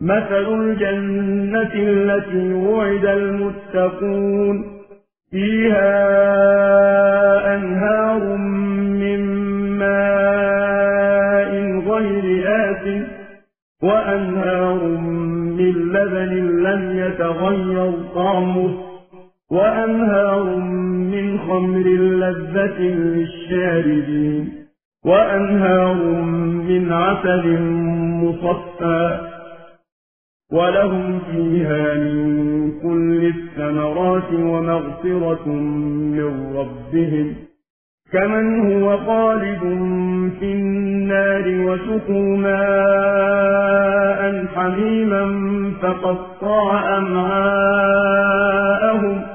مثل الجنة التي وعد المتقون فيها أنهار من ماء غير آسن وأنهار من لبن لم يتغير طعمه وأنهار من خمر لذة للشاربين وأنهار من عسل مصفى ولهم فيها من كل الثمرات ومغفرة من ربهم كمن هو خالد في النار وسقوا ماء حميما فقطع أمعاءهم